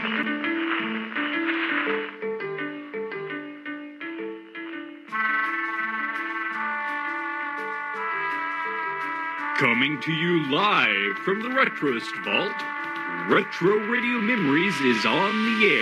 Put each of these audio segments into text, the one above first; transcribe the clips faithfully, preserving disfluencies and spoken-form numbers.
Coming to you live from the Retroist Vault, Retro Radio Memories is on the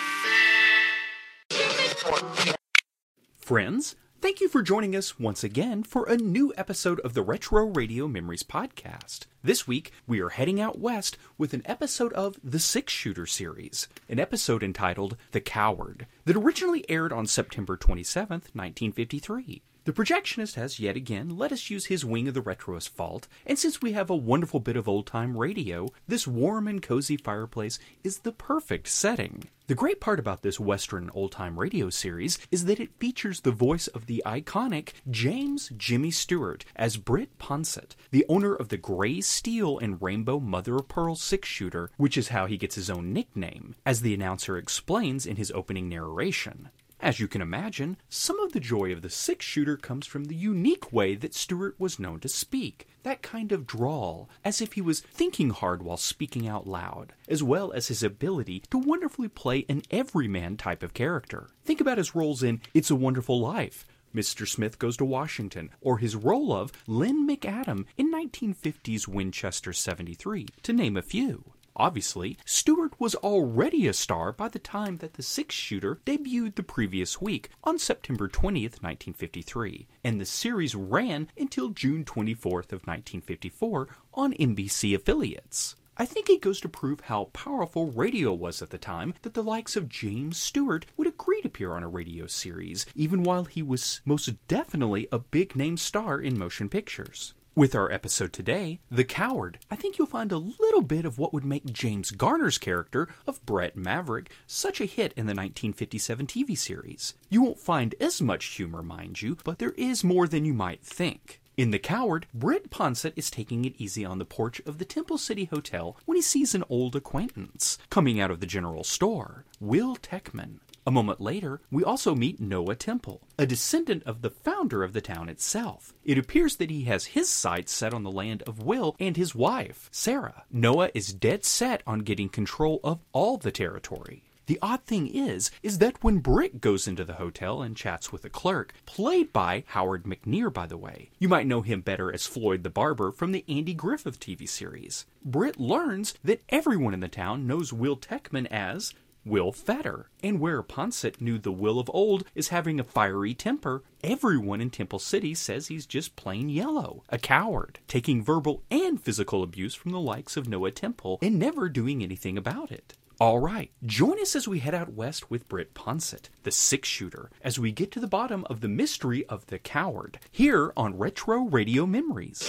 air. Friends, thank you for joining us once again for a new episode of the Retro Radio Memories podcast. This week, we are heading out west with an episode of the Six Shooter series, an episode entitled The Coward, that originally aired on September twenty-seventh, nineteen fifty-three. The projectionist has yet again let us use his wing of the Retroist Vault, and since we have a wonderful bit of old-time radio, this warm and cozy fireplace is the perfect setting. The great part about this Western old-time radio series is that it features the voice of the iconic James Jimmy Stewart as Britt Ponsett, the owner of the gray steel and rainbow mother-of-pearl six-shooter, which is how he gets his own nickname, as the announcer explains in his opening narration. As you can imagine, some of the joy of the six-shooter comes from the unique way that Stewart was known to speak, that kind of drawl, as if he was thinking hard while speaking out loud, as well as his ability to wonderfully play an everyman type of character. Think about his roles in It's a Wonderful Life, Mister Smith Goes to Washington, or his role of Lynn McAdam in nineteen fifties Winchester seventy-three, to name a few. Obviously, Stewart was already a star by the time that the six-shooter debuted the previous week on September twentieth, nineteen fifty-three, and the series ran until June twenty-fourth of nineteen fifty-four on N B C affiliates. I think it goes to prove how powerful radio was at the time that the likes of James Stewart would agree to appear on a radio series, even while he was most definitely a big-name star in motion pictures. With our episode today, The Coward, I think you'll find a little bit of what would make James Garner's character of Brett Maverick such a hit in the nineteen fifty-seven T V series. You won't find as much humor, mind you, but there is more than you might think. In The Coward, Britt Ponsett is taking it easy on the porch of the Temple City Hotel when he sees an old acquaintance coming out of the general store, Will Techman. A moment later, we also meet Noah Temple, a descendant of the founder of the town itself. It appears that he has his sights set on the land of Will and his wife, Sarah. Noah is dead set on getting control of all the territory. The odd thing is, is that when Britt goes into the hotel and chats with a clerk, played by Howard McNear, by the way, you might know him better as Floyd the Barber from the Andy Griffith T V series, Britt learns that everyone in the town knows Will Techman as Will Fetter, and where Ponsett knew the Will of old is having a fiery temper, everyone in Temple City says he's just plain yellow, a coward, taking verbal and physical abuse from the likes of Noah Temple and never doing anything about it. Alright, join us as we head out west with Britt Ponsett, the six-shooter, as we get to the bottom of the mystery of The Coward, here on Retro Radio Memories.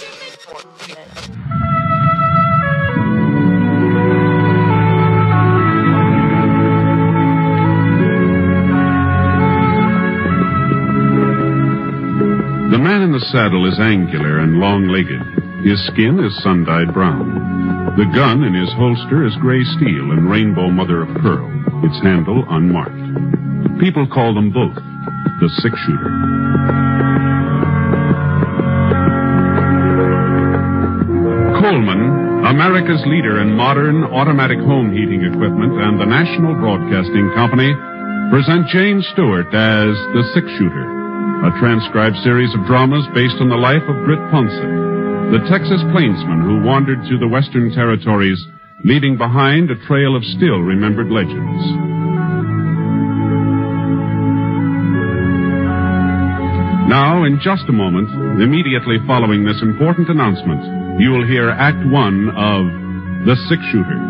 The man in the saddle is angular and long-legged. His skin is sun-dyed brown. The gun in his holster is gray steel and rainbow mother-of-pearl, its handle unmarked. People call them both the six-shooter. Coleman, America's leader in modern automatic home heating equipment, and the National Broadcasting Company present James Stewart as the six-shooter, a transcribed series of dramas based on the life of Britt Ponsett, the Texas plainsman who wandered through the western territories, leaving behind a trail of still-remembered legends. Now, in just a moment, immediately following this important announcement, you will hear Act One of The Six-Shooter.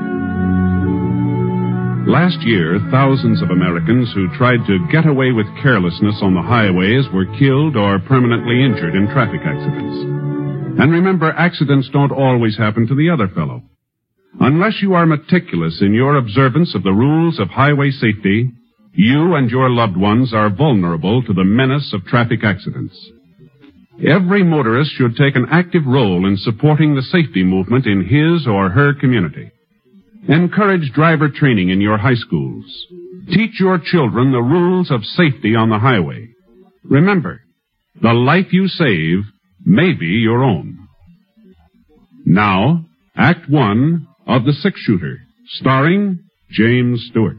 Last year, thousands of Americans who tried to get away with carelessness on the highways were killed or permanently injured in traffic accidents. And remember, accidents don't always happen to the other fellow. Unless you are meticulous in your observance of the rules of highway safety, you and your loved ones are vulnerable to the menace of traffic accidents. Every motorist should take an active role in supporting the safety movement in his or her community. Encourage driver training in your high schools. Teach your children the rules of safety on the highway. Remember, the life you save may be your own. Now, Act One of The Six-Shooter, starring James Stewart.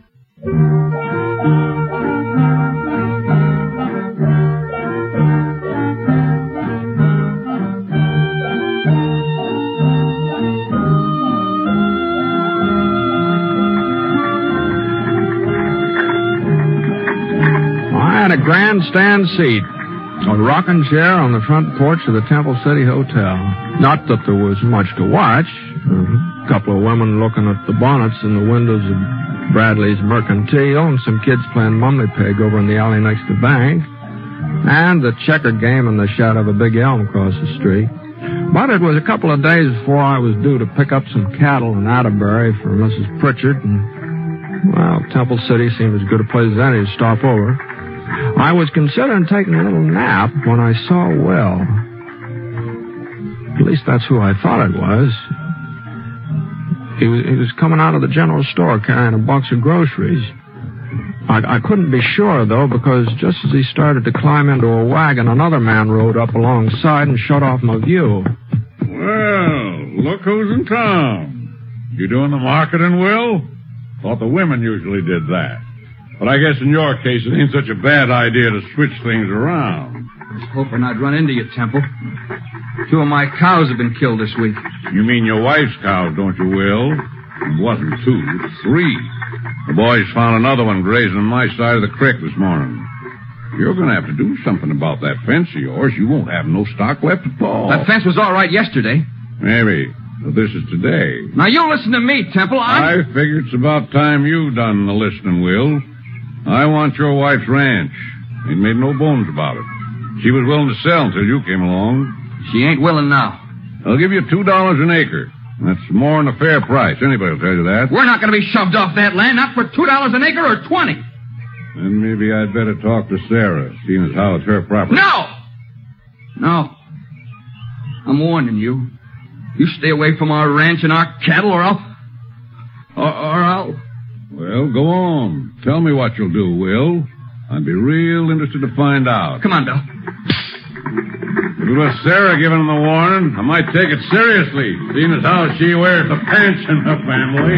I had a grandstand seat, a rocking chair on the front porch of the Temple City Hotel. Not that there was much to watch. A couple of women looking at the bonnets in the windows of Bradley's Mercantile, and some kids playing mummy peg over in the alley next to the bank, and the checker game in the shadow of a big elm across the street. But it was a couple of days before I was due to pick up some cattle in Atterbury for Missus Pritchard, and, well, Temple City seemed as good a place as any to stop over. I was considering taking a little nap when I saw Will. At least that's who I thought it was. He was, he was coming out of the general store carrying a box of groceries. I, I couldn't be sure, though, because just as he started to climb into a wagon, another man rode up alongside and shut off my view. Well, look who's in town. You doing the marketing, Will? Thought the women usually did that. But I guess in your case, it ain't such a bad idea to switch things around. I was hoping I'd run into you, Temple. Two of my cows have been killed this week. You mean your wife's cows, don't you, Will? It wasn't two, it's three. The boys found another one grazing on my side of the creek this morning. You're going to have to do something about that fence of yours. You won't have no stock left at all. That fence was all right yesterday. Maybe. But this is today. Now, you listen to me, Temple. I'm... I figure it's about time you done the listening, Will. I want your wife's ranch. Ain't made no bones about it. She was willing to sell until you came along. She ain't willing now. I'll give you two dollars an acre. That's more than a fair price. Anybody will tell you that. We're not going to be shoved off that land, not for two dollars an acre or twenty. Then maybe I'd better talk to Sarah, seeing as how it's her property. No! No. I'm warning you. You stay away from our ranch and our cattle, or I'll... Or, or I'll... Well, go on. Tell me what you'll do, Will. I'd be real interested to find out. Come on, Bill. If it was Sarah giving him the warning, I might take it seriously, seeing as how she wears the pants in her family.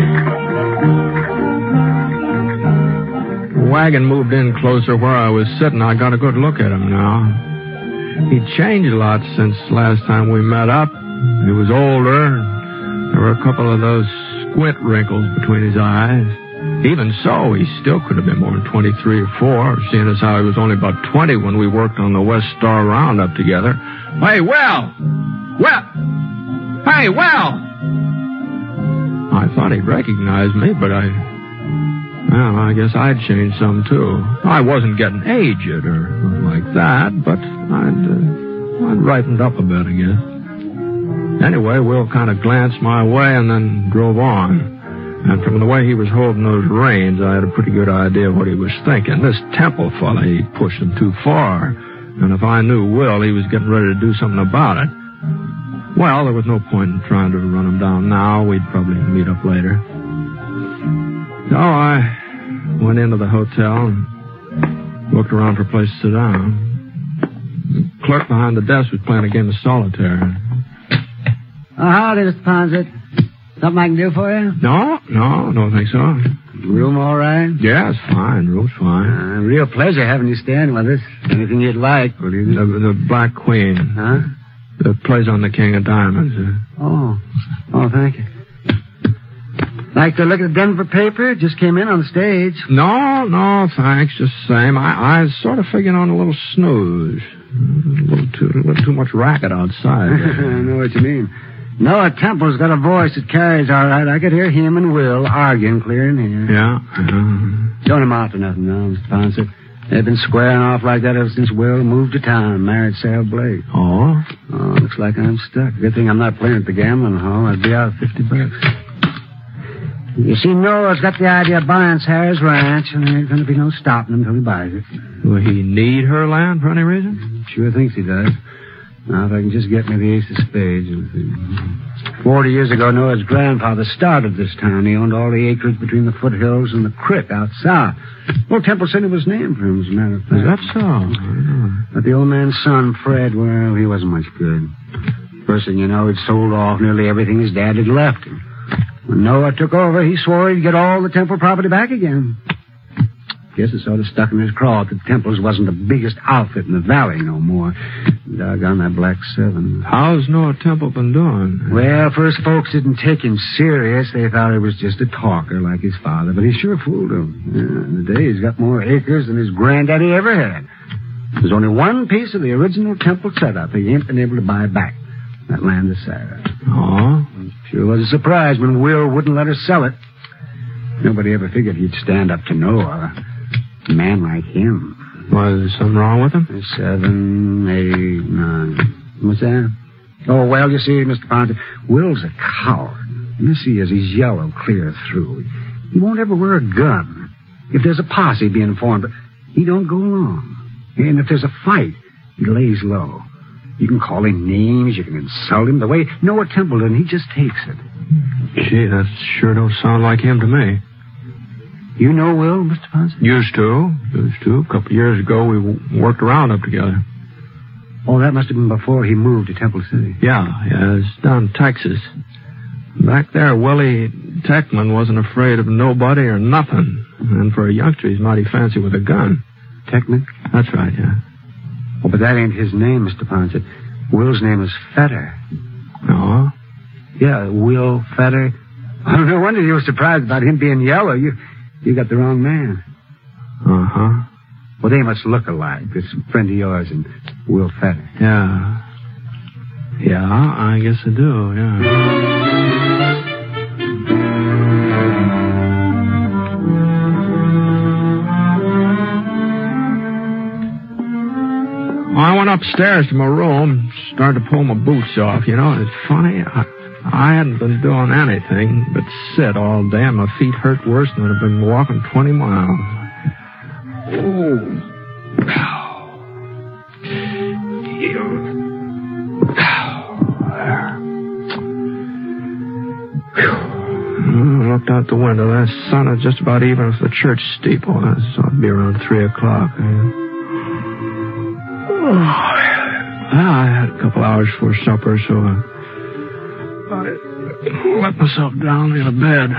The wagon moved in closer where I was sitting. I got a good look at him now. He'd changed a lot since last time we met up. He was older. There were a couple of those squint wrinkles between his eyes. Even so, he still could have been more than twenty-three or four, seeing as how he was only about twenty when we worked on the West Star Roundup together. Hey, Will! Will! Hey, Will! I thought he'd recognize me, but I... Well, I guess I'd changed some, too. I wasn't getting aged or nothing like that, but I'd, uh, I'd ripened up a bit, I guess. Anyway, Will kind of glanced my way and then drove on. And from the way he was holding those reins, I had a pretty good idea of what he was thinking. This Temple fella, he pushed him too far. And if I knew Will, he was getting ready to do something about it. Well, there was no point in trying to run him down now. We'd probably meet up later. So I went into the hotel and looked around for a place to sit down. The clerk behind the desk was playing a game of solitaire. Oh, howdy, Mister Ponset. Something I can do for you? No, no, don't think so. Room all right? Yeah, it's fine. Room's fine. Uh, real pleasure having you staying with us. Anything you'd like, will you? The, the Black Queen. Huh? That plays on the King of Diamonds. Uh. Oh. Oh, thank you. Like to look at the Denver paper? Just came in on the stage. No, no, thanks. Just the same. I, I was sort of figuring on a little snooze. A little too, a little too much racket outside. I know what you mean. Noah Temple's got a voice that carries all right. I could hear him and Will arguing clear in here. Yeah? Uh-huh. Don't amount to nothing now, Mister Ponset. They've been squaring off like that ever since Will moved to town and married Sarah Blake. Oh? Oh, looks like I'm stuck. Good thing I'm not playing at the gambling hall. I'd be out fifty bucks. You see, Noah's got the idea of buying Sarah's ranch, and there ain't going to be no stopping him until he buys it. Will he need her land for any reason? Sure thinks he does. Now, if I can just get me the ace of spades. Forty years ago, Noah's grandfather started this town. He owned all the acres between the foothills and the creek out south. Well, Temple City was named for him, as a matter of fact. Is that so? But the old man's son, Fred, well, he wasn't much good. First thing you know, he'd sold off nearly everything his dad had left him. When Noah took over, he swore he'd get all the temple property back again. Guess it sort of stuck in his craw that the temples wasn't the biggest outfit in the valley no more. Doggone that Black Seven. How's Noah Temple been doing? Well, first folks didn't take him serious. They thought he was just a talker like his father, but he sure fooled them. Yeah, today he's got more acres than his granddaddy ever had. There's only one piece of the original temple setup he ain't been able to buy back. That land of Sarah. Oh? Sure was a surprise when Will wouldn't let her sell it. Nobody ever figured he'd stand up to Noah. A man like him. Was there something wrong with him? Seven, eight, nine. What's that? Oh, well, you see, Mister Ponce, Will's a coward. You see, as he's yellow clear through. He won't ever wear a gun. If there's a posse being formed, he don't go along. And if there's a fight, he lays low. You can call him names, you can insult him. The way Noah Temple did, he just takes it. Gee, that sure don't sound like him to me. You know Will, Mister Ponce? Used to. Used to. A couple of years ago, we w- worked around up together. Oh, that must have been before he moved to Temple City. Yeah, yeah, it's down in Texas. Back there, Willie Techman wasn't afraid of nobody or nothing. And for a youngster, he's mighty fancy with a gun. Techman? That's right, yeah. Oh, but that ain't his name, Mister Ponce. Will's name is Fetter. Oh? Yeah, Will Fetter. Oh, no wonder you were surprised about him being yellow. You you got the wrong man. Uh-huh. Well, they must look alike. This friend of yours and Will Fetter. Yeah. Yeah, I guess I do, yeah. Well, I went upstairs to my room, started to pull my boots off. You know, it's funny. I, I hadn't been doing anything but sit all day, and my feet hurt worse than I'd been walking twenty miles. Oh. I looked out the window. The sun was just about even with the church steeple. So it'd be around three o'clock. Oh, I had a couple hours for supper, so I, I let myself down in a bed.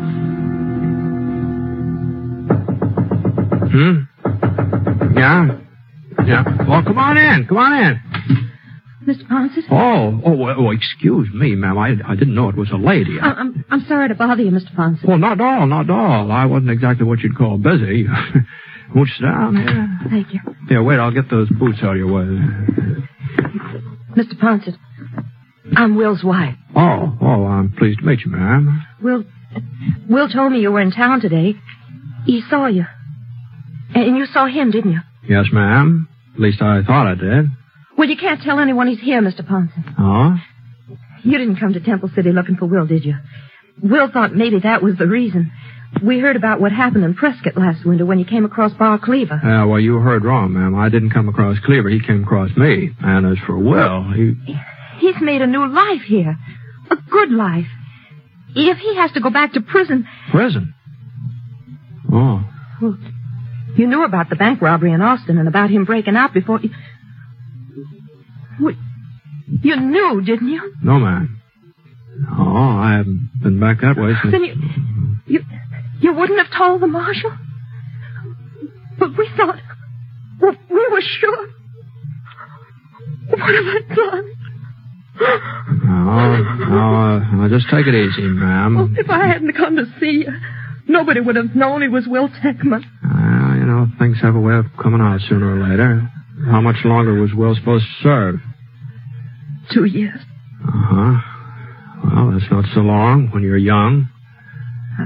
Hmm? Yeah? Yeah. Well, come on in. Come on in. Mister Ponce? Oh, oh, well, oh, excuse me, ma'am. I, I didn't know it was a lady. I... I'm, I'm sorry to bother you, Mister Ponce. Well, not at all, not at all. I wasn't exactly what you'd call busy. Won't you sit down here? Thank you. Yeah, wait, I'll get those boots out of your way. Mister Ponce, I'm Will's wife. Oh, oh, I'm pleased to meet you, ma'am. Will, Will told me you were in town today. He saw you. And you saw him, didn't you? Yes, ma'am. At least I thought I did. Well, you can't tell anyone he's here, Mister Ponce. Oh? You didn't come to Temple City looking for Will, did you? Will thought maybe that was the reason. We heard about what happened in Prescott last winter when you came across Bar Cleaver. Yeah, well, you heard wrong, ma'am. I didn't come across Cleaver. He came across me. And as for Will, he... He's made a new life here. A good life. If he has to go back to prison... Prison? Oh. Well, you knew about the bank robbery in Austin and about him breaking out before... You, well, you knew, didn't you? No, ma'am. No, I haven't been back that way since... Then you... You... You wouldn't have told the marshal? But we thought... We, we were sure... What have I done? No, no, uh, just take it easy, ma'am. Well, if I hadn't come to see you, nobody would have known he was Will Techman. Uh, you know, things have a way of coming out sooner or later. How much longer was Will supposed to serve? Two years. Uh-huh. Well, that's not so long when you're young. Uh,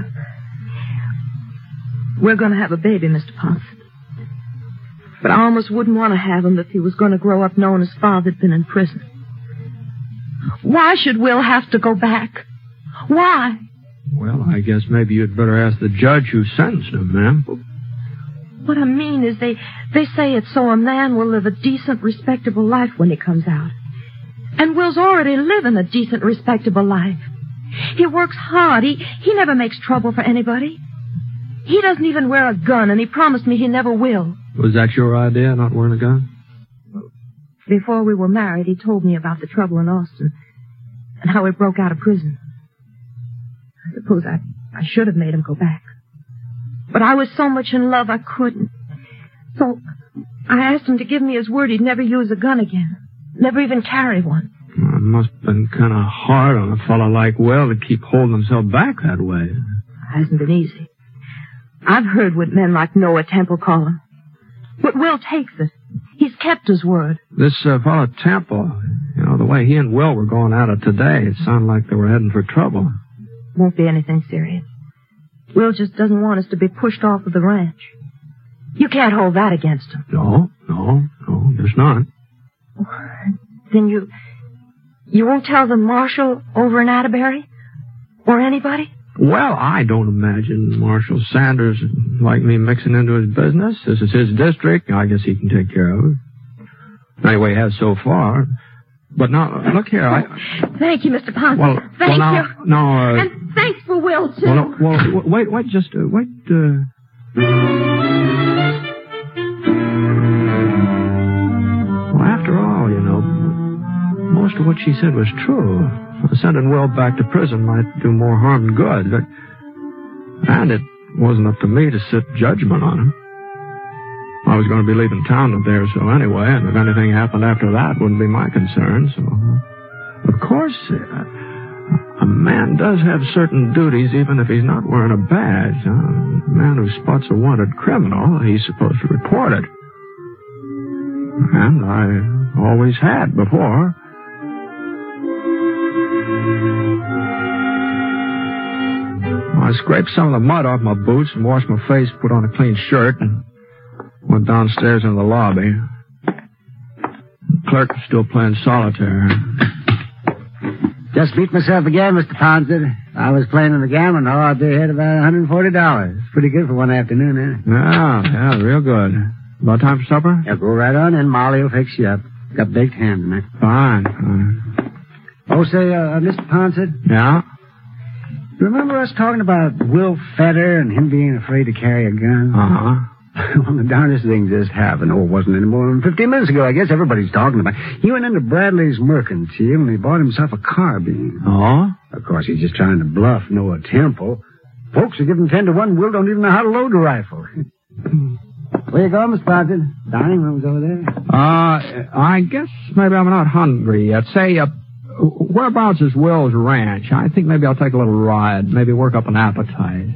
we're going to have a baby, Mister Ponce. But I almost wouldn't want to have him if he was going to grow up knowing his father'd been in prison. Why should Will have to go back? Why? Well, I guess maybe you'd better ask the judge who sentenced him, ma'am. What I mean is they, they say it's so a man will live a decent, respectable life when he comes out. And Will's already living a decent, respectable life. He works hard. He, he never makes trouble for anybody. He doesn't even wear a gun, and he promised me he never will. Was that your idea, not wearing a gun? Before we were married, he told me about the trouble in Austin and how he broke out of prison. I suppose I, I should have made him go back. But I was so much in love I couldn't. So I asked him to give me his word he'd never use a gun again. Never even carry one. Well, it must have been kind of hard on a fellow like Will to keep holding himself back that way. It hasn't been easy. I've heard what men like Noah Temple call him. But Will takes it. He's kept his word. This uh, fellow Temple, you know, the way he and Will were going at it today, it sounded like they were heading for trouble. Won't be anything serious. Will just doesn't want us to be pushed off of the ranch. You can't hold that against him. No, no, no, there's not. Then you... You won't tell the marshal over in Atterbury? Or anybody? Well, I don't imagine Marshal Sanders would like me mixing into his business. This is his district. I guess he can take care of it. Anyway, he has so far. But now, look here, I... Thank you, Mister Ponce. Well, Thank well, now, you. now, uh... And thanks for Will, too. Well, no, well, wait, wait, just, uh, wait, uh... Well, after all, you know, most of what she said was true. Sending Will back to prison might do more harm than good, but... And it wasn't up to me to sit judgment on him. I was going to be leaving town up there, so anyway, and if anything happened after that, wouldn't be my concern, so... Of course, uh, a man does have certain duties even if he's not wearing a badge. Uh, a man who spots a wanted criminal, he's supposed to report it. And I always had before. I scraped some of the mud off my boots and washed my face, put on a clean shirt, and went downstairs into the lobby. The clerk was still playing solitaire. Just beat myself again, Mister Ponset. I was playing in the gambling hall. I'd be ahead about one hundred forty dollars. Pretty good for one afternoon, eh? Yeah, yeah, real good. About time for supper? Yeah, go right on in. Molly will fix you up. Got baked ham tonight. Fine, fine. Oh, say, uh, Mister Ponset. Yeah? Remember us talking about Will Fetter and him being afraid to carry a gun? Uh-huh. Well, the darndest thing just happened. Oh, it wasn't any more than fifteen minutes ago. I guess everybody's talking about it. He went into Bradley's Mercantile and he bought himself a carbine. Oh? Of course, he's just trying to bluff Noah Temple. Folks are giving ten to one. Will don't even know how to load a rifle. Where you going, Miss Ponset? Dining room's over there. Uh, I guess maybe I'm not hungry yet. Say, uh, whereabouts is Will's ranch? I think maybe I'll take a little ride. Maybe work up an appetite.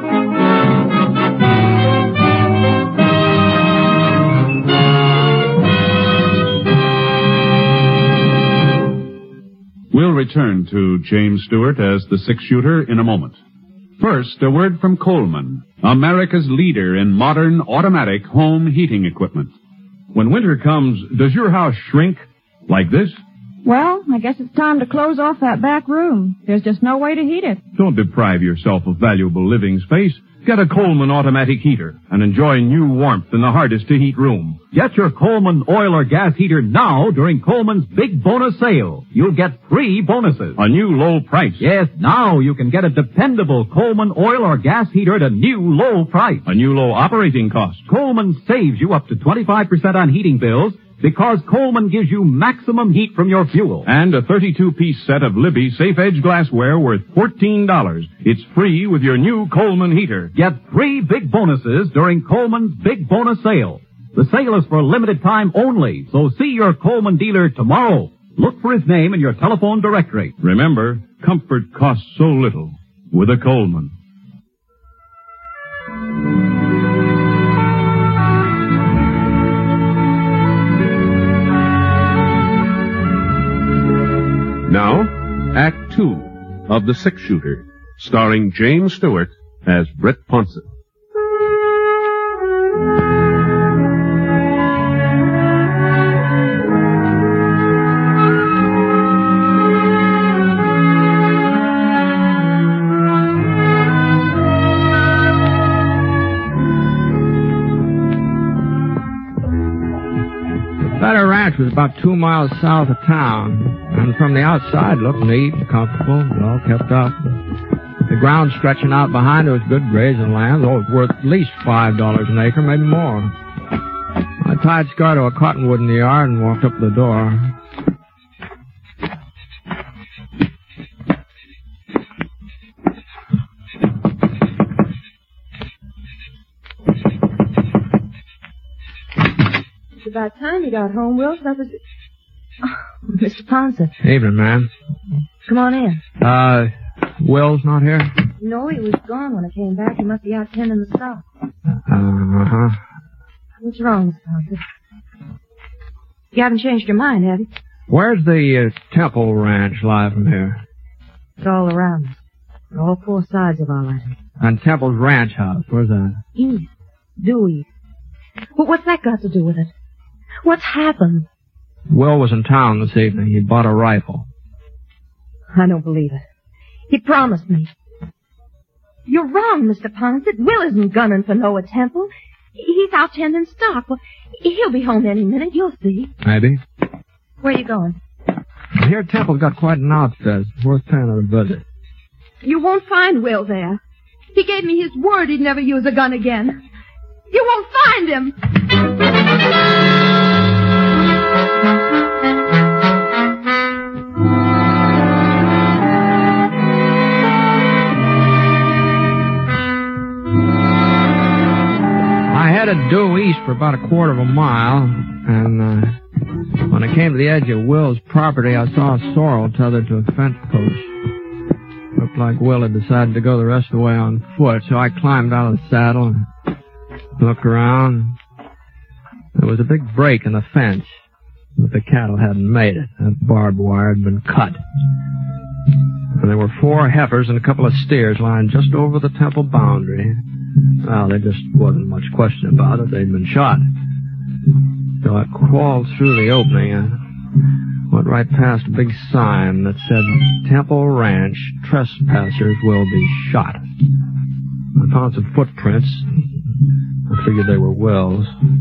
We'll return to James Stewart as the six-shooter in a moment. First, a word from Coleman, America's leader in modern automatic home heating equipment. When winter comes, does your house shrink like this? Well, I guess it's time to close off that back room. There's just no way to heat it. Don't deprive yourself of valuable living space. Get a Coleman automatic heater and enjoy new warmth in the hardest-to-heat room. Get your Coleman oil or gas heater now during Coleman's big bonus sale. You'll get three bonuses. A new low price. Yes, now you can get a dependable Coleman oil or gas heater at a new low price. A new low operating cost. Coleman saves you up to twenty-five percent on heating bills because Coleman gives you maximum heat from your fuel. And a thirty-two piece set of Libby Safe Edge glassware worth fourteen dollars. It's free with your new Coleman heater. Get three big bonuses during Coleman's big bonus sale. The sale is for a limited time only, so see your Coleman dealer tomorrow. Look for his name in your telephone directory. Remember, comfort costs so little with a Coleman. Now, Act Two of The Six Shooter, starring James Stewart as Brett Ponset. Fetter Ranch was about two miles south of town, and from the outside looked neat and comfortable, well kept up. The ground stretching out behind it was good grazing land, though it was worth at least five dollars an acre, maybe more. I tied Scar to a cottonwood in the yard and walked up to the door. about time you got home, Will. That was... Oh, Mister Ponset. Evening, ma'am. Come on in. Uh, Will's not here? No, he was gone when I came back. He must be out tending the stock. Uh-huh. What's wrong, Mister Ponset? You haven't changed your mind, have you? Where's the uh, Temple Ranch lie from here? It's all around us. On all four sides of our land. And Temple's ranch house, where's that? East. Due east. But what's that got to do with it? What's happened? Will was in town this evening. He bought a rifle. I don't believe it. He promised me. You're wrong, Mister Ponset. Will isn't gunning for Noah Temple. He's out tending stock. Well, he'll be home any minute. You'll see. Maybe. Where are you going? I hear Temple's got quite an outfit. It's worth paying it a visit. You won't find Will there. He gave me his word he'd never use a gun again. You won't find him. I headed due east for about a quarter of a mile, and uh, when I came to the edge of Will's property, I saw a sorrel tethered to a fence post. Looked like Will had decided to go the rest of the way on foot, so I climbed out of the saddle and looked around. There was a big break in the fence, but the cattle hadn't made it. That barbed wire had been cut. And there were four heifers and a couple of steers lying just over the Temple boundary. Well, there just wasn't much question about it. They'd been shot. So I crawled through the opening and went right past a big sign that said, Temple Ranch, trespassers will be shot. I found some footprints. I figured they were Will's.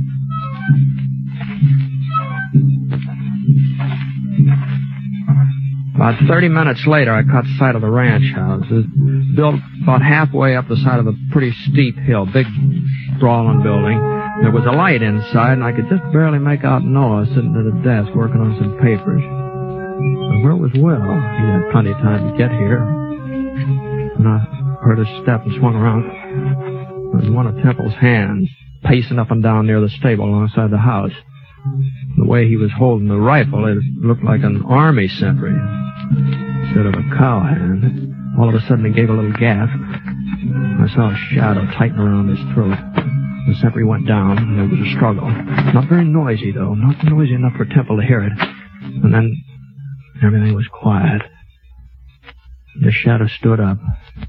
About thirty minutes later, I caught sight of the ranch house. It was built about halfway up the side of a pretty steep hill, big, sprawling building. There was a light inside, and I could just barely make out Noah sitting at a desk working on some papers. And where was Will? He had plenty of time to get here. And I heard a step and swung around. There was one of Temple's hands pacing up and down near the stable alongside the house. The way he was holding the rifle, it looked like an army sentry instead of a cowhand. All of a sudden, he gave a little gasp. I saw a shadow tighten around his throat. The sentry went down, and there was a struggle. Not very noisy, though. Not noisy enough for Temple to hear it. And then everything was quiet. The shadow stood up.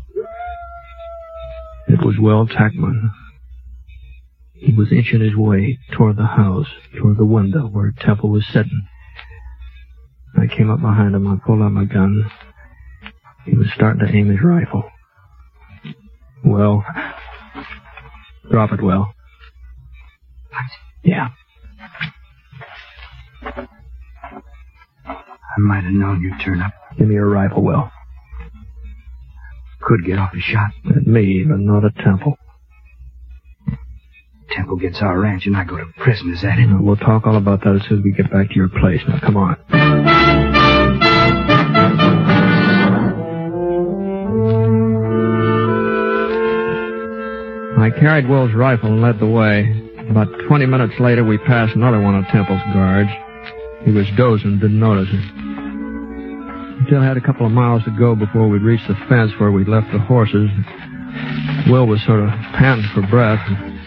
It was Will Tackman. He was inching his way toward the house, toward the window where Temple was sitting. I came up behind him. I pulled out my gun. He was starting to aim his rifle. Will. Drop it, Will. Yeah. I might have known you'd turn up. Give me your rifle, Will. Could get off a shot. At me, but not at Temple. Temple gets our ranch and I go to prison, is that it? We'll talk all about that as soon as we get back to your place. Now, come on. I carried Will's rifle and led the way. About twenty minutes later, we passed another one of Temple's guards. He was dozing, didn't notice it. We still had a couple of miles to go before we'd reach the fence where we'd left the horses. Will was sort of panting for breath.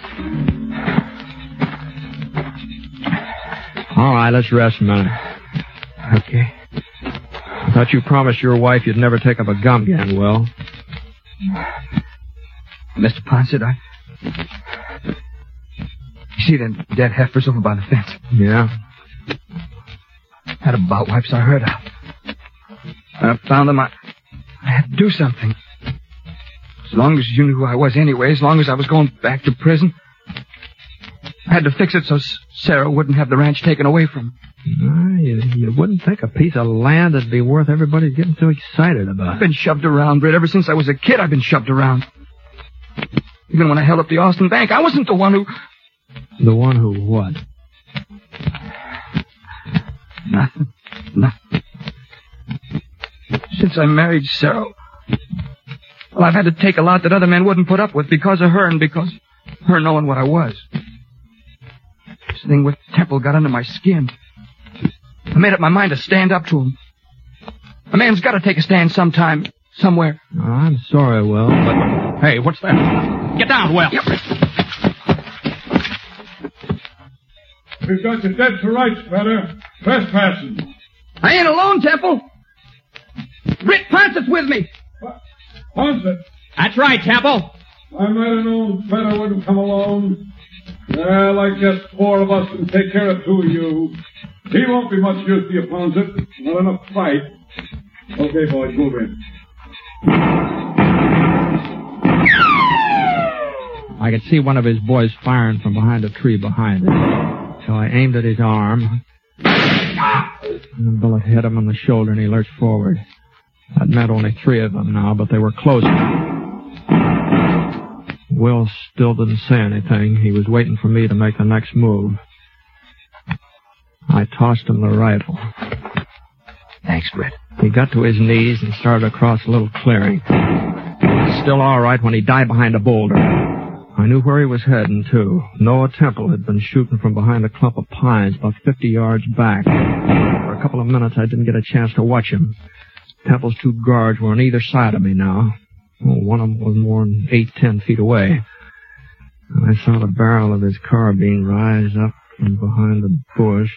All right, let's rest a minute. Okay. I thought you promised your wife you'd never take up a gun again, Will. Mister Ponset, I... You see them dead heifers over by the fence? Yeah. Had about wipes I heard of. When I found them, I... I had to do something. As long as you knew who I was anyway, as long as I was going back to prison, I had to fix it so Sarah wouldn't have the ranch taken away from her. Uh, you, you wouldn't think a piece of land would be worth everybody getting so excited about. I've been shoved around, Britt. Ever since I was a kid, I've been shoved around. Even when I held up the Austin Bank, I wasn't the one who... The one who what? Nothing. Nothing. Since I married Sarah, well, I've had to take a lot that other men wouldn't put up with because of her and because of her knowing what I was. This thing with Temple got under my skin. I made up my mind to stand up to him. A man's got to take a stand sometime, somewhere. Oh, I'm sorry, Will, but... Hey, what's that? Get down, Will. Yep. We've got you dead to rights, brother. Trespassing. I ain't alone, Temple. Britt Poncett's with me. Ponset? That's right, Temple. I might have known Feta wouldn't come alone. Well, I guess four of us can take care of two of you. He won't be much use to you, Ponset. Not enough fight. Okay, boys, move in. I could see one of his boys firing from behind a tree behind us. So I aimed at his arm. And the bullet hit him on the shoulder and he lurched forward. That meant only three of them now, but they were closer. Will still didn't say anything. He was waiting for me to make the next move. I tossed him the rifle. Thanks, Britt. He got to his knees and started across a little clearing. He was still all right when he died behind a boulder. I knew where he was heading, too. Noah Temple had been shooting from behind a clump of pines about fifty yards back. For a couple of minutes, I didn't get a chance to watch him. Temple's two guards were on either side of me now. Well, one of them was more than eight, ten feet away. And I saw the barrel of his carbine rise up from behind the bush.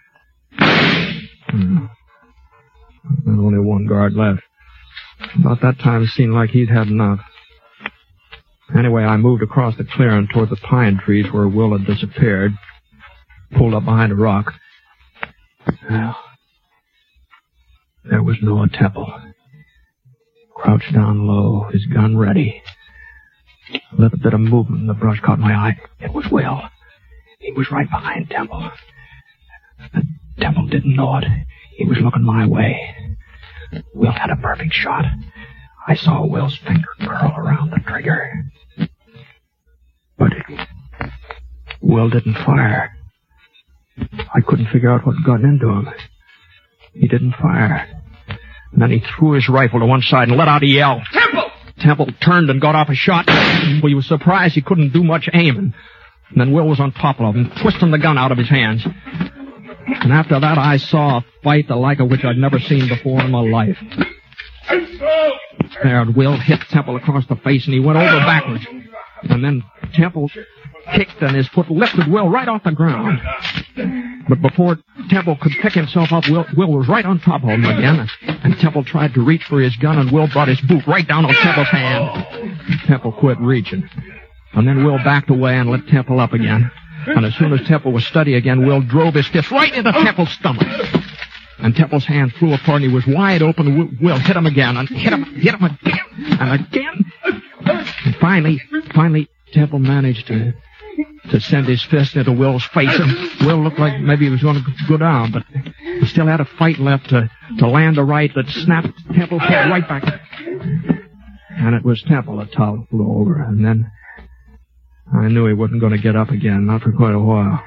Hmm. There's only one guard left. About that time, it seemed like he'd had enough. Anyway, I moved across the clearing toward the pine trees where Will had disappeared. Pulled up behind a rock. Well, there was Noah Temple. Crouched down low, his gun ready. A little bit of movement in the brush caught my eye. It was Will. He was right behind Temple. But Temple didn't know it. He was looking my way. Will had a perfect shot. I saw Will's finger curl around the trigger. But it, Will didn't fire. I couldn't figure out what got into him. He didn't fire. And then he threw his rifle to one side and let out a yell. Temple! Temple turned and got off a shot. Well, he was surprised he couldn't do much aiming. And then Will was on top of him, twisting the gun out of his hands. And after that, I saw a fight the like of which I'd never seen before in my life. There, Will hit Temple across the face, and he went over backwards. And then Temple kicked, and his foot lifted Will right off the ground. But before Temple could pick himself up, Will, Will was right on top of him again. And Temple tried to reach for his gun, and Will brought his boot right down on Temple's hand. Temple quit reaching. And then Will backed away and let Temple up again. And as soon as Temple was steady again, Will drove his fist right into Temple's stomach. And Temple's hand flew apart, and he was wide open. Will hit him again, and hit him, hit him again, and again. And finally, finally, Temple managed to to send his fist into Will's face, and Will looked like maybe he was going to go down, but he still had a fight left to, to land a right that snapped Temple's head right back. And it was Temple that toppled over, and then I knew he wasn't going to get up again, not for quite a while.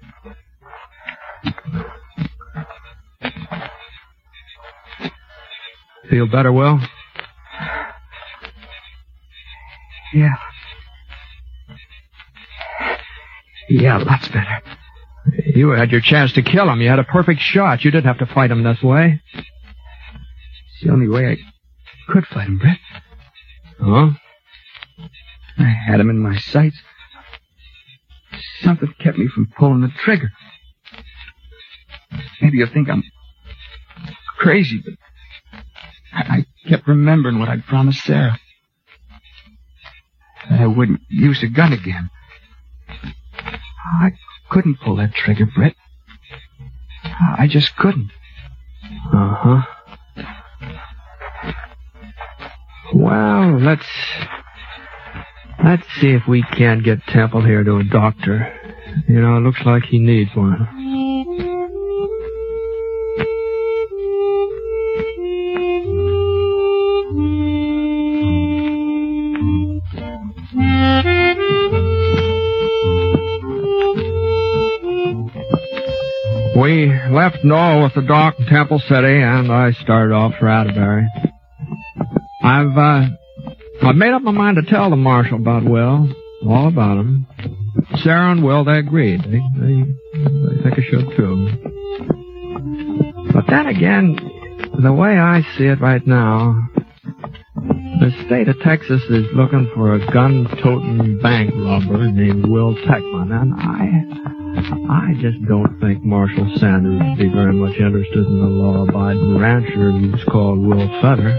Feel better, Will? Yeah. Yeah, lots better. You had your chance to kill him. You had a perfect shot. You didn't have to fight him this way. It's the only way I could fight him, Brett. Huh? I had him in my sights. Something kept me from pulling the trigger. Maybe you'll think I'm crazy, but I kept remembering what I'd promised Sarah. That I wouldn't use a gun again. I couldn't pull that trigger, Brett. I just couldn't. Uh-huh. Well, let's... Let's see if we can't get Temple here to a doctor. You know, it looks like he needs one. We left Noah with the doc in Temple City, and I started off for Atterbury. I've, uh, I've made up my mind to tell the marshal about Will, all about him. Sarah and Will, they agreed. They, they I think I should, too. But then again, the way I see it right now, the state of Texas is looking for a gun-toting bank robber named Will Peckman, and I, I just don't think Marshall Sanders would be very much interested in a law-abiding rancher who's called Will Fetter.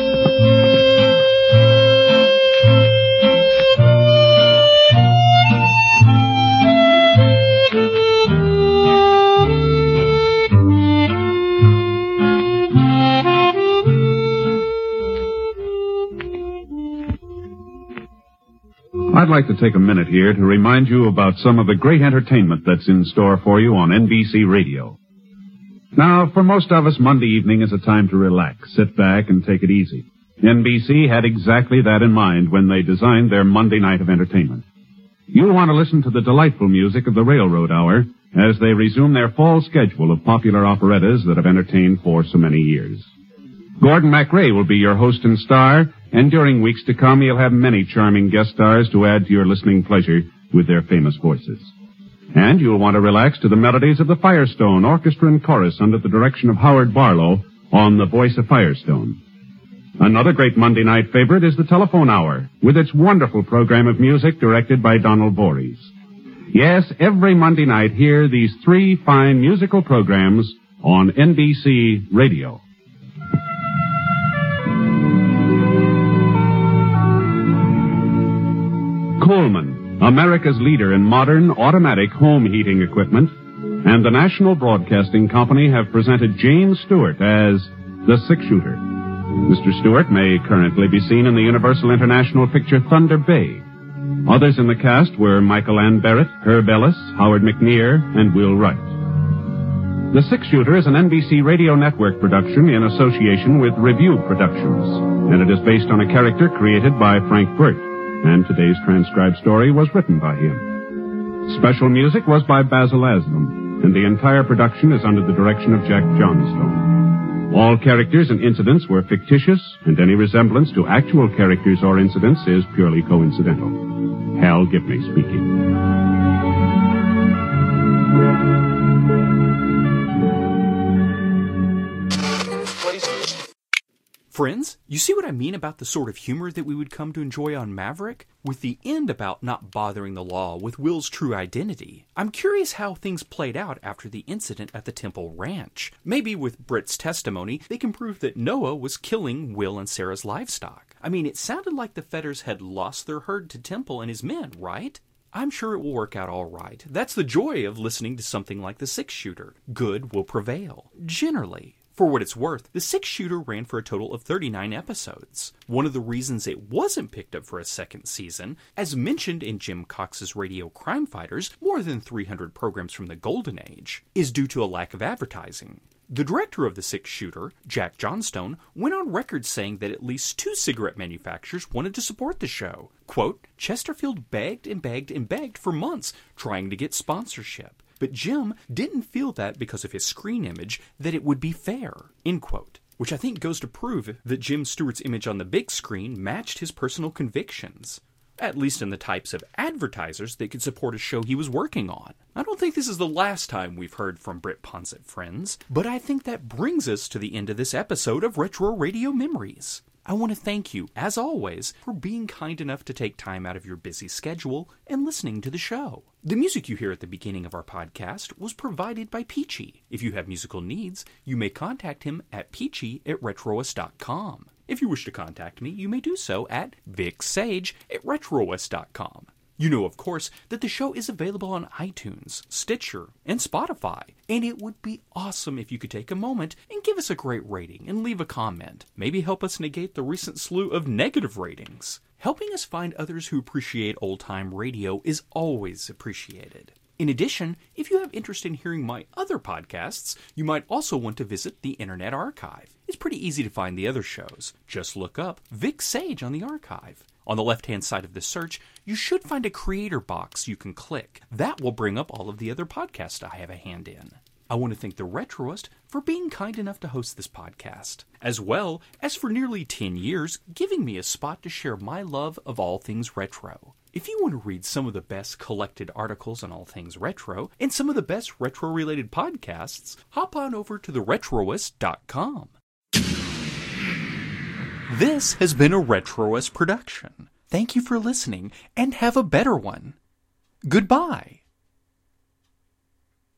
I'd like to take a minute here to remind you about some of the great entertainment that's in store for you on N B C Radio. Now, for most of us, Monday evening is a time to relax, sit back, and take it easy. N B C had exactly that in mind when they designed their Monday night of entertainment. You'll want to listen to the delightful music of the Railroad Hour as they resume their fall schedule of popular operettas that have entertained for so many years. Gordon MacRae will be your host and star, and during weeks to come, he'll have many charming guest stars to add to your listening pleasure with their famous voices. And you'll want to relax to the melodies of the Firestone Orchestra and Chorus under the direction of Howard Barlow on The Voice of Firestone. Another great Monday night favorite is the Telephone Hour, with its wonderful program of music directed by Donald Voorhees. Yes, every Monday night, hear these three fine musical programs on N B C Radio. Coleman, America's leader in modern automatic home heating equipment, and the National Broadcasting Company have presented James Stewart as the Six-Shooter. Mister Stewart may currently be seen in the Universal International picture Thunder Bay. Others in the cast were Michael Ann Barrett, Herb Ellis, Howard McNear, and Will Wright. The Six-Shooter is an N B C Radio Network production in association with Review Productions, and it is based on a character created by Frank Burt. And today's transcribed story was written by him. Special music was by Basil Aslam, and the entire production is under the direction of Jack Johnstone. All characters and incidents were fictitious, and any resemblance to actual characters or incidents is purely coincidental. Hal Gibney speaking. Friends, you see what I mean about the sort of humor that we would come to enjoy on Maverick? With the end about not bothering the law with Will's true identity, I'm curious how things played out after the incident at the Temple Ranch. Maybe with Britt's testimony, they can prove that Noah was killing Will and Sarah's livestock. I mean, it sounded like the Fetters had lost their herd to Temple and his men, right? I'm sure it will work out all right. That's the joy of listening to something like The Six-Shooter. Good will prevail. Generally. For what it's worth, The Six-Shooter ran for a total of thirty-nine episodes. One of the reasons it wasn't picked up for a second season, as mentioned in Jim Cox's Radio Crime Fighters, more than three hundred programs from the Golden Age, is due to a lack of advertising. The director of The Six-Shooter, Jack Johnstone, went on record saying that at least two cigarette manufacturers wanted to support the show. Quote, Chesterfield begged and begged and begged for months, trying to get sponsorship. But Jim didn't feel that because of his screen image that it would be fair, end quote. Which I think goes to prove that Jim Stewart's image on the big screen matched his personal convictions. At least in the types of advertisers that could support a show he was working on. I don't think this is the last time we've heard from Britt Ponset, friends, but I think that brings us to the end of this episode of Retro Radio Memories. I want to thank you, as always, for being kind enough to take time out of your busy schedule and listening to the show. The music you hear at the beginning of our podcast was provided by Peachy. If you have musical needs, you may contact him at peachy at retroist dot com. If you wish to contact me, you may do so at vicsage at retroist dot com. You know, of course, that the show is available on iTunes, Stitcher, and Spotify, and it would be awesome if you could take a moment and give us a great rating and leave a comment. Maybe help us negate the recent slew of negative ratings. Helping us find others who appreciate old-time radio is always appreciated. In addition, if you have interest in hearing my other podcasts, you might also want to visit the Internet Archive. It's pretty easy to find the other shows. Just look up Vic Sage on the archive. On the left-hand side of the search, you should find a creator box you can click. That will bring up all of the other podcasts I have a hand in. I want to thank the Retroist for being kind enough to host this podcast, as well as for nearly ten years giving me a spot to share my love of all things retro. If you want to read some of the best collected articles on all things retro and some of the best retro-related podcasts, hop on over to the retroist dot com. This has been a Retroist production. Thank you for listening, and have a better one. Goodbye.